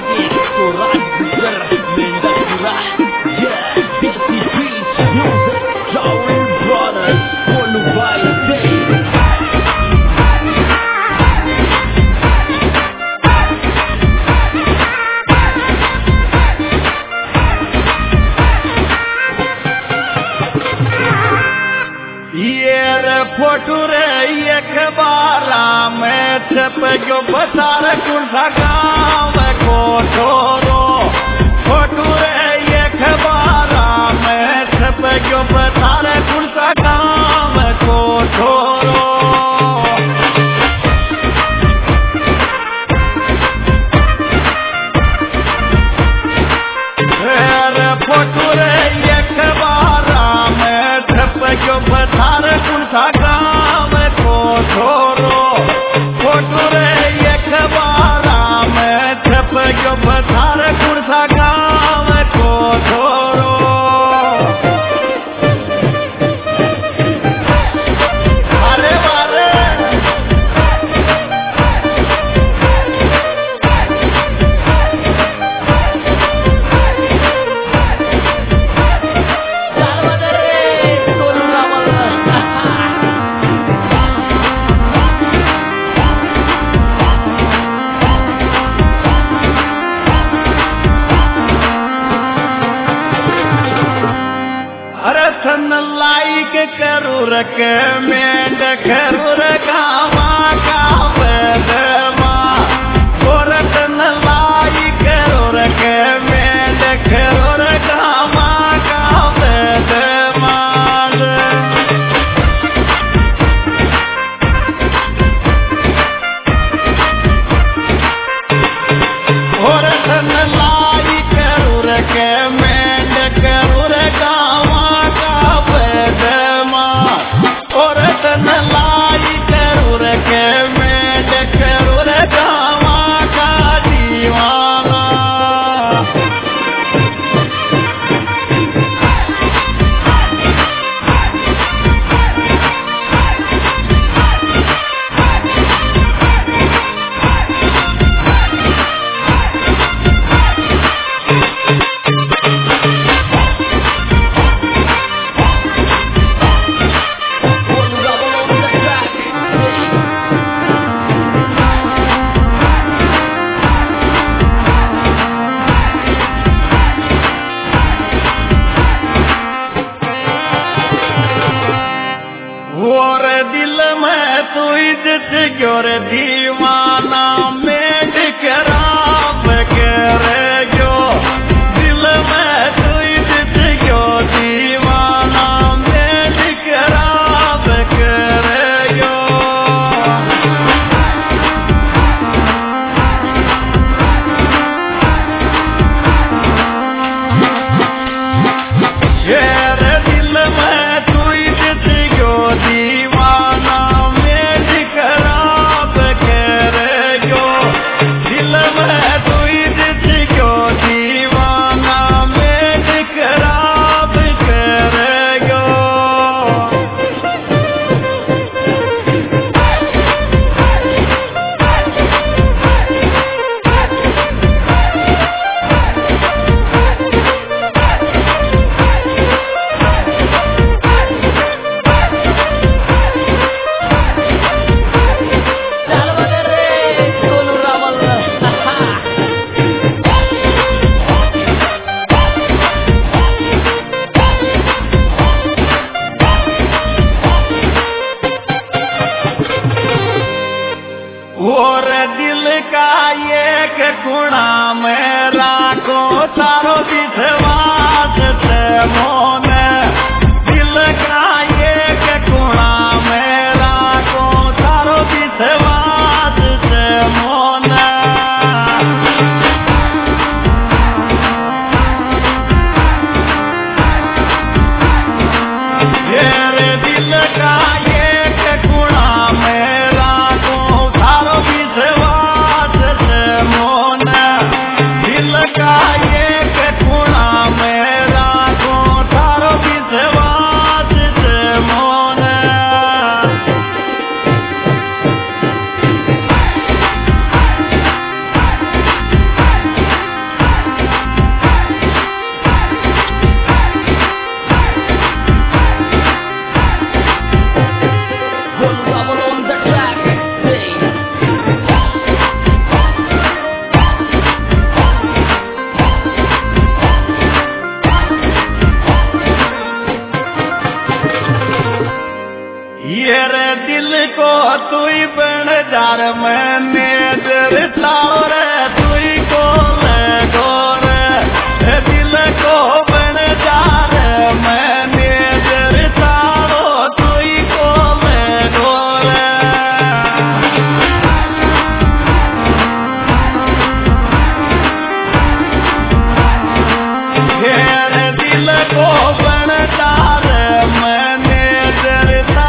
music طلعت بالجرح من ذا الجراح. Yeah, this is peace music. Joel Brothers followed by a day. Photo रे एक बारा में छप जो बसार कुर्सा गाँव कोठोरो। फोटो रे एक बारा में छप जो बसार कुर्सा गाँव कोठोरो। फोटो रे एक बारा में छप जो बसार कुर्सा गाँव कोठोरो। फोटो रे एक बारा में छप जो बसार कुर्सा गाँव कोठोरो। अरे बारे लाइक करूर के मेंढ करूर गावा का बेदमा। गोरतन लाइक करूर के मेंढ करूर गावा का बेदमा। गोरतन लाइक करूर के मेंढ करूर गावा लाई करूर के मेंढ करूर गावा का दीवाना। और दिल में तू इज्जत जोर दीवाना मेंढ खराब करे जो। दिल में तू इज्जत जो दीवाना मेंढ खराब करे जो। शेर दिल में तू इज्जत जो दीवाना मेंढ खराब करे जो। दिल में तू इज्जत जो दीवाना मेंढ खराब करे जो। और दिल का एक गुणा में राखो सारो विश्वास से मोन। दिल का एक गुणा में राखो सारो विश्वास से मोन। तेरे दिल का एक गुणा में राखो सारो विश्वास से मोन। दिल का एक गुणा में राखो ये रे दिल को तू ही बन जार मैंने डरता रे तू ही को लगो रे दिल को बन जार मैंने डरता तू ही को लगो रे ये दिल को बन जार मैंने डरता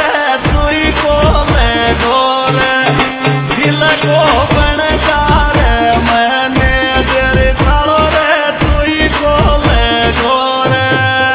दिल को बनकार मैंने तेरे सालो रे तू ही को लगो रे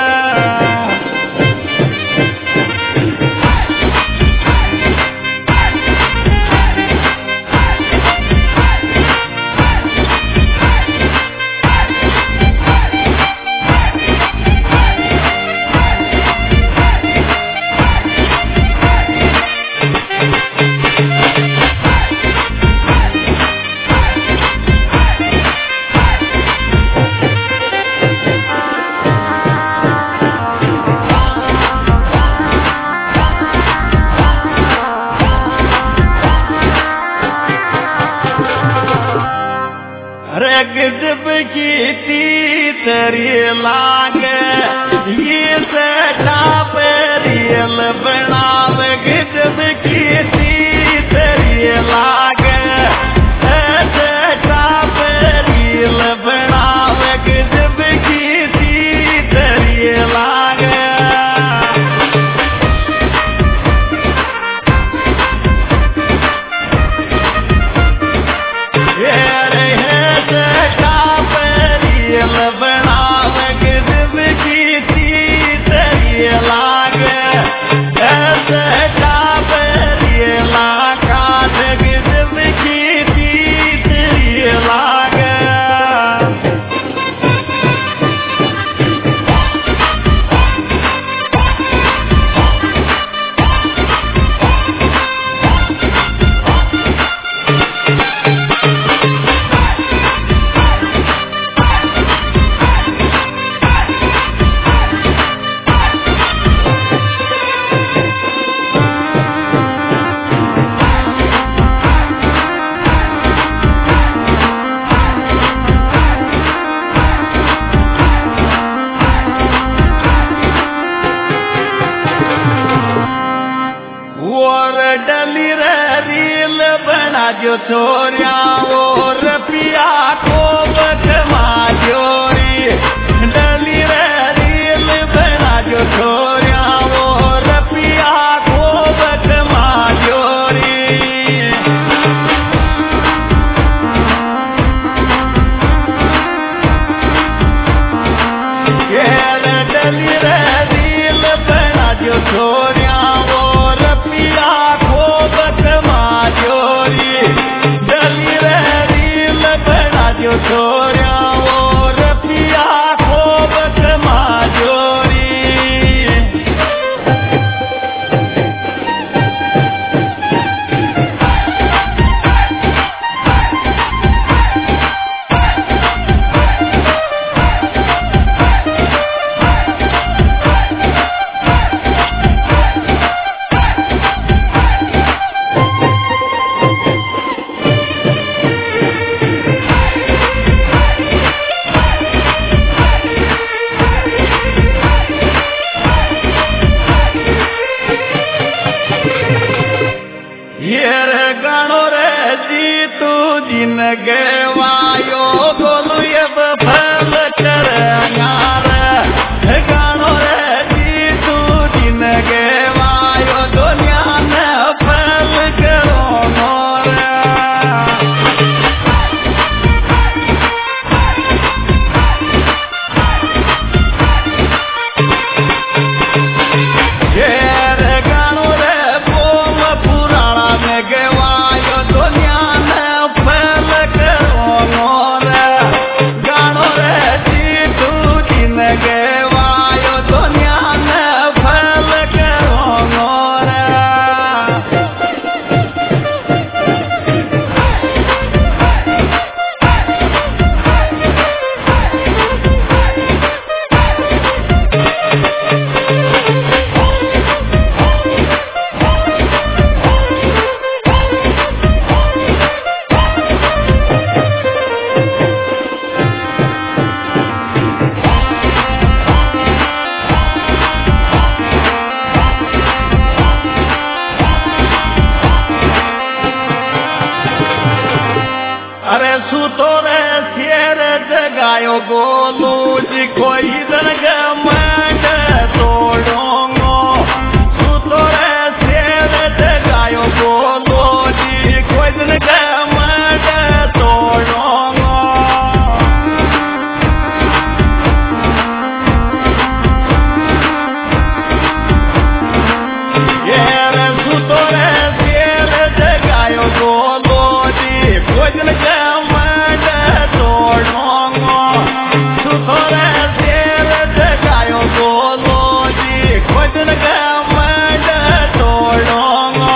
गजब की तेरी लागे ये सेठा पेरियल बनाव गजब की तेरी लागे सेठा पेरियल बनाव गजब की तेरी लागे डली रील बना जो छोरिया और पिया को बखमा जोरी डली रील बना जो छोरिया और पिया को बखमा जोरी डली रील बना जो छोरिया और पिया जो छोरिया और पिया को बखमा जोरी जिन गवायो बोलू अब फल कर गानो रे जी तू जिन गवायो दुनिया में फल करो मोरा गानो रे बोल पुराना में गवायो दुनिया में फल करो गोलू जी कोई दिन गमंड तोड़ोंगो सुतो रे शेर जगायो गोलू जी कोई दिन गमंड तोड़ोंगो ये रे सुतो रे शेर जगायो गोलू जी कोई दिन गमंड तोड़ोंगो सुतो रे शेर जगायो गोलू जी कोई दिन गमंड तोड़ोंगो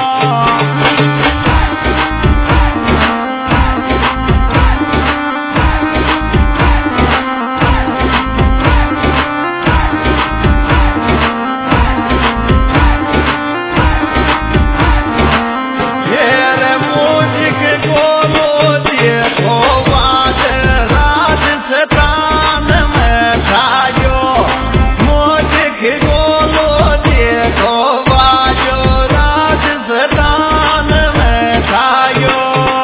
रे मूजिक गोलू देखो बात राजस्थान में छायो मूजिक गोलू देखो बाजो राजस्थान में छायो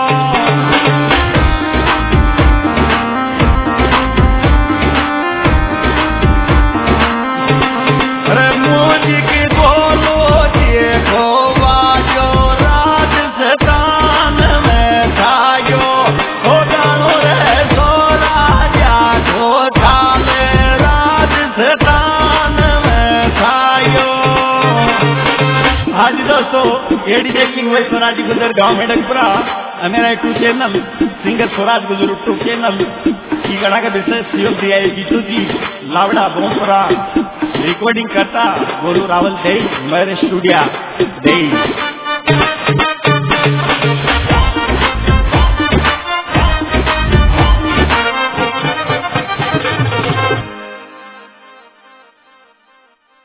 रे मूजिक गोलू देखो बाजो राजस्थान में छायो हो जानो रे सोरा जागो थाले राजस्थान में छायो। हाँ जी दोस्तों, एडी देखी हुए स्वराज गुजर गांव में डगपुरा मेरा यूट्यूब चैनल सिंगर स्वराज गुजर यूट्यूब चैनल की गणा का विशेष सहयोग दिया है जीतू जी लावड़ा बोमपुरा रिकॉर्डिंग करता गोलू रावल दे मेरे स्टूडियो दे।